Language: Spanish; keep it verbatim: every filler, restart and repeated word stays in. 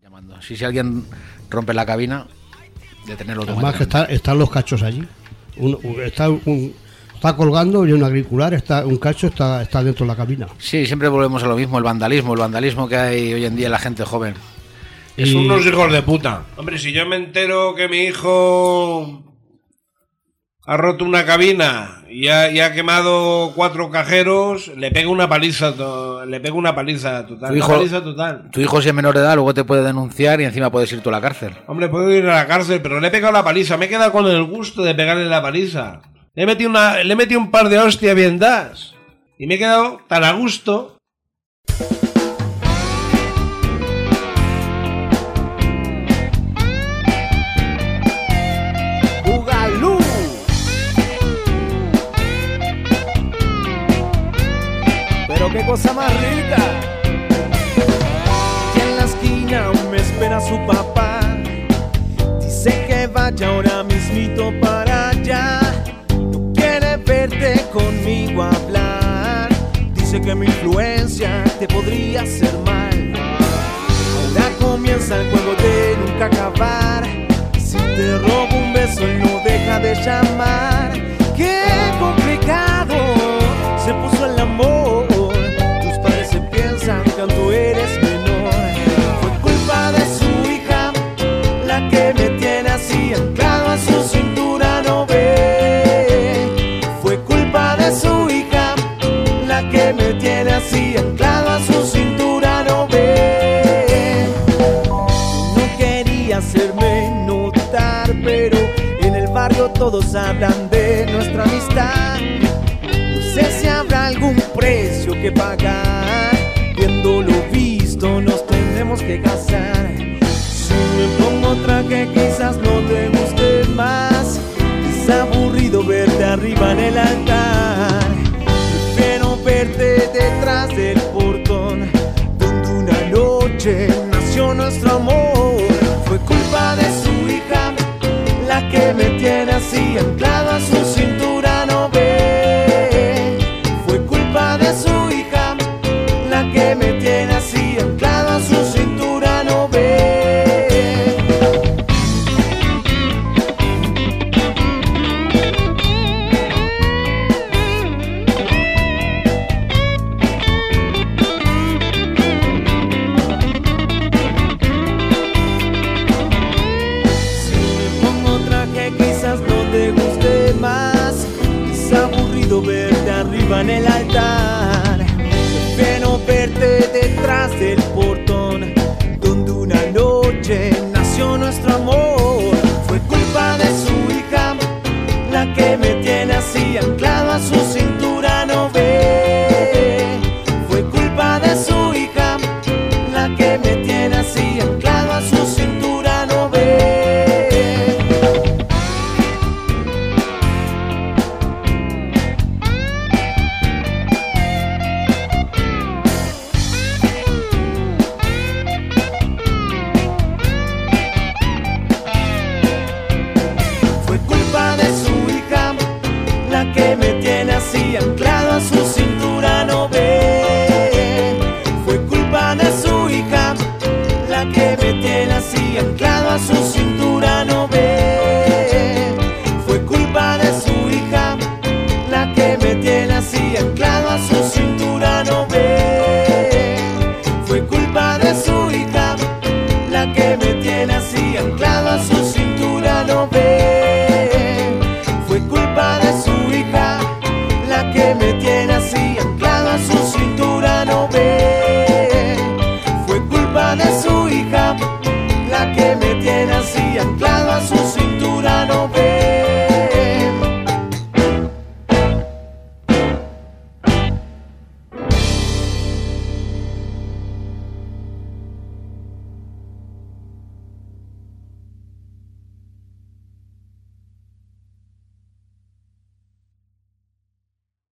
Llamando. Si, si alguien rompe la cabina, detenerlo. Además que está, están los cachos allí. Un, un, está, un, está colgando y un agricular, está, un cacho está, está dentro de la cabina. Sí, siempre volvemos a lo mismo, el vandalismo, el vandalismo que hay hoy en día en la gente joven. Es y... unos hijos de puta. Hombre, si yo me entero que mi hijo ha roto una cabina y ha, y ha quemado cuatro cajeros, le pega una paliza, to, le pega una paliza total. Tu hijo, una paliza total. Tu hijo, si es menor de edad, luego te puede denunciar y encima puedes ir tú a la cárcel. Hombre, puedo ir a la cárcel, pero le he pegado la paliza. Me he quedado con el gusto de pegarle la paliza. Le he metido, una, le he metido un par de hostias bien das. Y me he quedado tan a gusto. ¡Qué cosa más rica! Y en la esquina aún me espera su papá. Dice que vaya ahora mismito para allá. No quiere verte conmigo hablar. Dice que mi influencia te podría hacer mal. Ahora comienza el juego de nunca acabar. Si te robo un beso él no deja de llamar. ¡Qué complicado se puso el amor! Cuando eres menor, fue culpa de su hija la que me tiene así anclado a su cintura, no ve. Fue culpa de su hija la que me tiene así anclado a su cintura, no ve. No quería hacerme notar, pero en el barrio todos hablan de nuestra amistad. No sé si habrá algún precio que pagar. Viendo lo visto nos tendremos que casar. Si me pongo otra que quizás no te guste más, es aburrido verte arriba en el altar. Prefiero verte detrás del portón donde una noche nació nuestro amor. Fue culpa de su hija la que me tiene así anclado a su cintura, no ve. Fue culpa de su hija la que me tiene así anclado a su cintura, no ve. Si me pongo otra que quizás no te guste más, es aburrido verte arriba en el altar. Prefiero verte detrás del portón donde una noche nació nuestro amor. Fue culpa de su hija la que me tiene así anclado a su cintura, no ve. Fue culpa de su hija la que me tiene así anclado a su cintura, no ve. Que me tiene así anclado a su cintura, no ve. Fue culpa de su hija la que me tiene así anclado a su cintura, no ve. Fue culpa de su hija la que me tiene así anclado a su cintura, no ve. Fue culpa de su hija la que me tiene así anclado a su cintura, no ve. Fue culpa de su hija la que me tiene